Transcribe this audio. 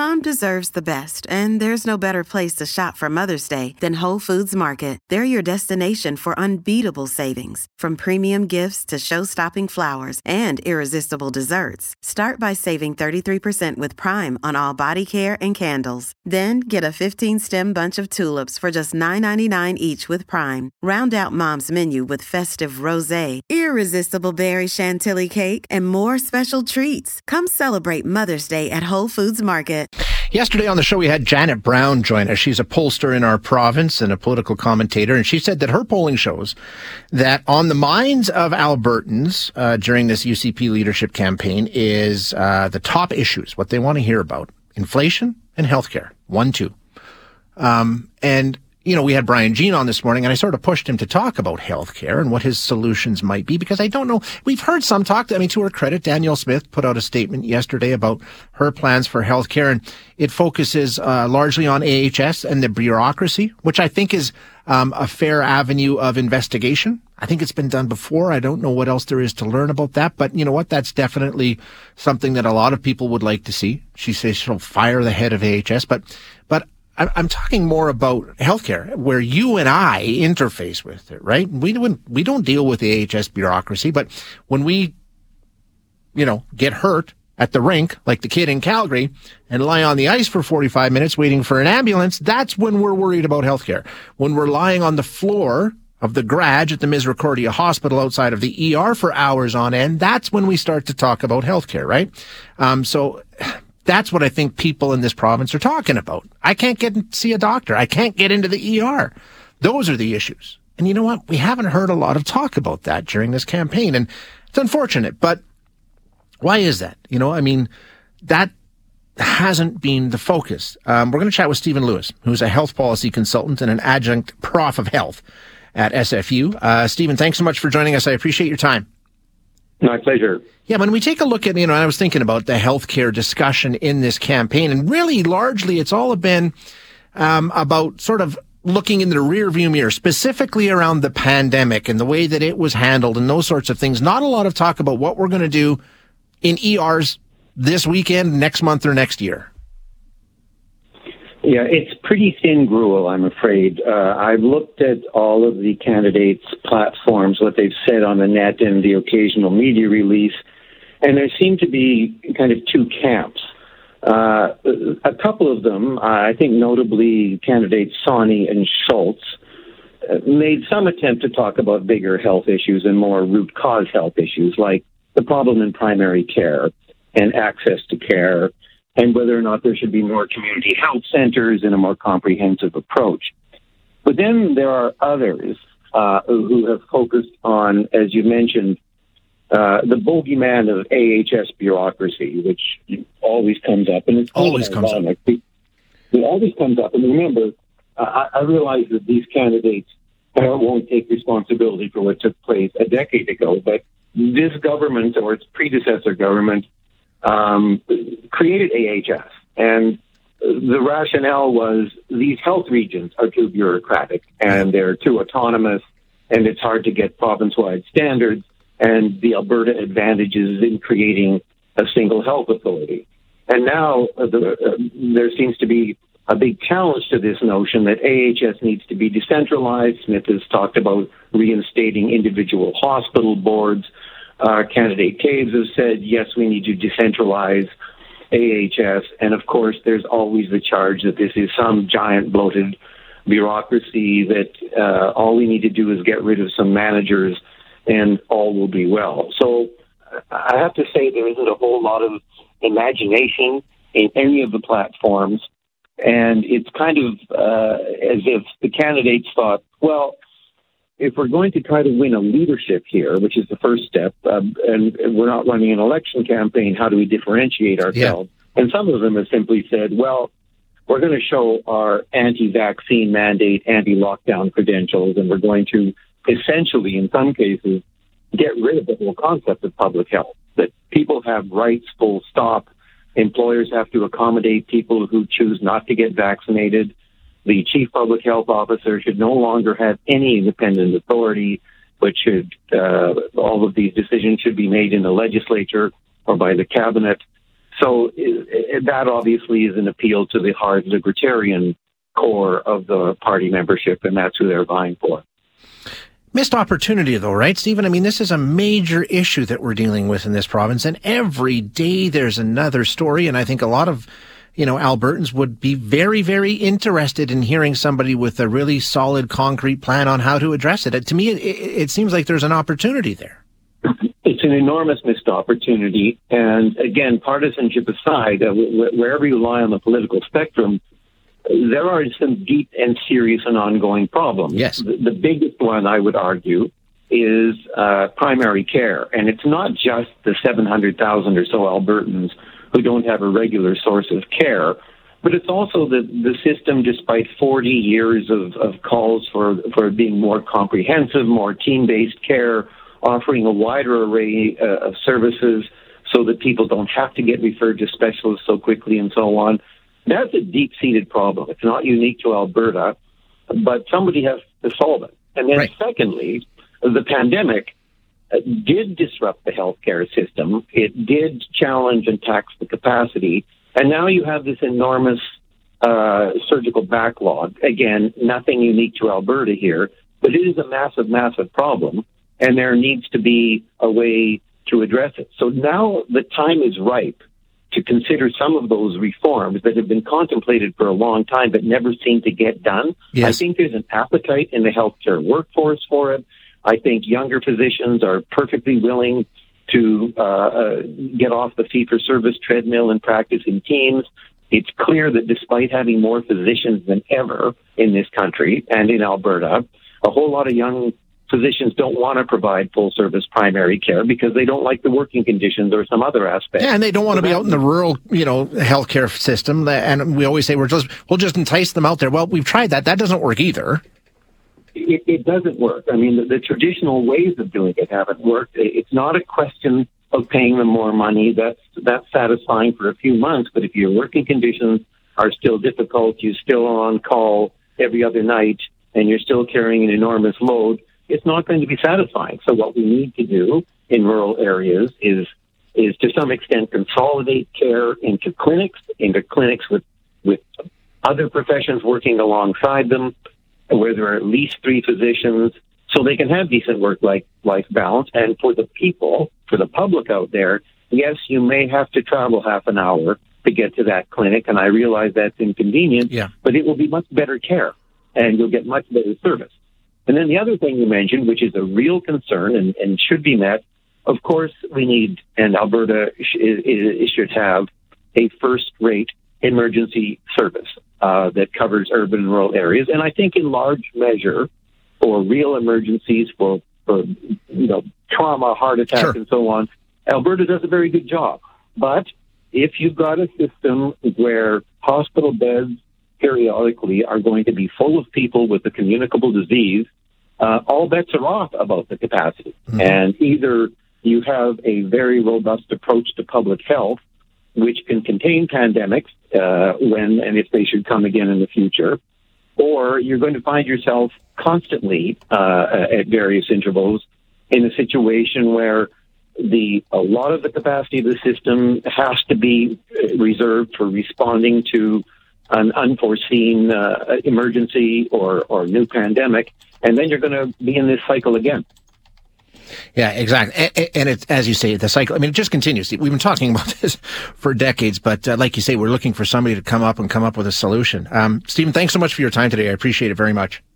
Mom deserves the best, and there's no better place to shop for Mother's Day than Whole Foods Market. They're your destination for unbeatable savings, from premium gifts to show-stopping flowers and irresistible desserts. Start by saving 33% with Prime on all body care and candles. Then get a 15-stem bunch of tulips for just $9.99 each with Prime. Round out Mom's menu with festive rosé, irresistible berry chantilly cake, and more special treats. Come celebrate Mother's Day at Whole Foods Market. Yesterday on the show, we had Janet Brown join us. She's a pollster in our province and a political commentator, and she said that her polling shows that on the minds of Albertans during this UCP leadership campaign is the top issues, what they want to hear about: inflation and healthcare. 1, 2. And you know, we had Brian Jean on this morning, and I sort of pushed him to talk about healthcare and what his solutions might be, because I don't know. We've heard some talk. I mean, to her credit, Danielle Smith put out a statement yesterday about her plans for healthcare, and it focuses largely on AHS and the bureaucracy, which I think is a fair avenue of investigation. I think it's been done before. I don't know what else there is to learn about that, but you know what? That's definitely something that a lot of people would like to see. She says she'll fire the head of AHS, but I'm talking more about healthcare, where you and I interface with it, right? We don't deal with the AHS bureaucracy, but when we, you know, get hurt at the rink, like the kid in Calgary, and lie on the ice for 45 minutes waiting for an ambulance, that's when we're worried about healthcare. When we're lying on the floor of the garage at the Misericordia Hospital outside of the ER for hours on end, that's when we start to talk about healthcare, right? So that's what I think people in this province are talking about. I can't get and see a doctor. I can't get into the ER. Those are the issues. And you know what? We haven't heard a lot of talk about that during this campaign. And it's unfortunate, but why is that? You know, I mean, that hasn't been the focus. We're going to chat with Stephen Lewis, who's a health policy consultant and an adjunct prof of health at SFU. Stephen, thanks so much for joining us. I appreciate your time. My pleasure. Yeah, when we take a look at, you know, I was thinking about the healthcare discussion in this campaign, and really largely it's all been about sort of looking in the rearview mirror, specifically around the pandemic and the way that it was handled and those sorts of things. Not a lot of talk about what we're going to do in ERs this weekend, next month, or next year. Yeah, it's pretty thin gruel, I'm afraid. I've looked at all of the candidates' platforms, what they've said on the net and the occasional media release, and there seem to be kind of two camps. A couple of them, I think notably candidates Sawney and Schultz, made some attempt to talk about bigger health issues and more root cause health issues, like the problem in primary care and access to care, and whether or not there should be more community health centers and a more comprehensive approach. But then there are others who have focused on, as you mentioned, the bogeyman of AHS bureaucracy, which always comes up. And it's always comes up. It always comes up. And remember, I realize that these candidates won't take responsibility for what took place a decade ago, but this government or its predecessor government created AHS, and the rationale was these health regions are too bureaucratic and they're too autonomous, and it's hard to get province-wide standards, and the Alberta advantages in creating a single health authority. And now there seems to be a big challenge to this notion that AHS needs to be decentralized. Smith has talked about reinstating individual hospital boards. Candidate Caves has said, yes, we need to decentralize AHS. And of course, there's always the charge that this is some giant bloated bureaucracy that all we need to do is get rid of some managers and all will be well. So I have to say there isn't a whole lot of imagination in any of the platforms. And it's kind of as if the candidates thought, well, if we're going to try to win a leadership here, which is the first step, and we're not running an election campaign, how do we differentiate ourselves? Yeah. And some of them have simply said, well, we're going to show our anti-vaccine mandate, anti-lockdown credentials, and we're going to essentially, in some cases, get rid of the whole concept of public health, that people have rights, full stop. Employers have to accommodate people who choose not to get vaccinated. The chief public health officer should no longer have any independent authority, but all of these decisions should be made in the legislature or by the cabinet. So that obviously is an appeal to the hard libertarian core of the party membership, and that's who they're vying for. Missed opportunity, though, right, Stephen? I mean, this is a major issue that we're dealing with in this province, and every day there's another story, and I think a lot of, Albertans would be very, very interested in hearing somebody with a really solid, concrete plan on how to address it. To me, it seems like there's an opportunity there. It's an enormous missed opportunity, and again, partisanship aside, wherever you lie on the political spectrum, there are some deep and serious and ongoing problems. Yes. The biggest one, I would argue, is primary care. And it's not just the 700,000 or so Albertans who don't have a regular source of care, but it's also the system, despite 40 years of calls for being more comprehensive, more team-based care, offering a wider array of services so that people don't have to get referred to specialists so quickly and so on. That's a deep-seated problem. It's not unique to Alberta, but somebody has to solve it. And then secondly, the pandemic did disrupt the healthcare system. It did challenge and tax the capacity. And now you have this enormous surgical backlog. Again, nothing unique to Alberta here, but it is a massive, massive problem. And there needs to be a way to address it. So now the time is ripe to consider some of those reforms that have been contemplated for a long time but never seem to get done. Yes. I think there's an appetite in the healthcare workforce for it. I think younger physicians are perfectly willing to get off the fee-for-service treadmill and practice in teams. It's clear that despite having more physicians than ever in this country and in Alberta, a whole lot of young physicians don't want to provide full-service primary care because they don't like the working conditions or some other aspect. Yeah, and they don't want to be out in the rural, healthcare system. And we always say we'll just entice them out there. Well, we've tried that. That doesn't work either. It doesn't work. I mean, the traditional ways of doing it haven't worked. It's not a question of paying them more money. That's satisfying for a few months. But if your working conditions are still difficult, you're still on call every other night, and you're still carrying an enormous load, it's not going to be satisfying. So what we need to do in rural areas is to some extent consolidate care into clinics with other professions working alongside them, where there are at least 3 physicians, so they can have decent work-life balance. And for the people, for the public out there, yes, you may have to travel half an hour to get to that clinic, and I realize that's inconvenient, but it will be much better care, and you'll get much better service. And then the other thing you mentioned, which is a real concern and should be met, of course, we need, and Alberta should have, a first-rate emergency service that covers urban and rural areas. And I think in large measure, for real emergencies, for trauma, heart attack, and so on, Alberta does a very good job. But if you've got a system where hospital beds periodically are going to be full of people with a communicable disease, all bets are off about the capacity. Mm-hmm. And either you have a very robust approach to public health, which can contain pandemics when and if they should come again in the future, or you're going to find yourself constantly at various intervals in a situation where a lot of the capacity of the system has to be reserved for responding to an unforeseen emergency or new pandemic, and then you're going to be in this cycle again. Yeah, exactly. And it's, as you say, the cycle, I mean, it just continues. We've been talking about this for decades, but like you say, we're looking for somebody to come up with a solution. Stephen, thanks so much for your time today. I appreciate it very much.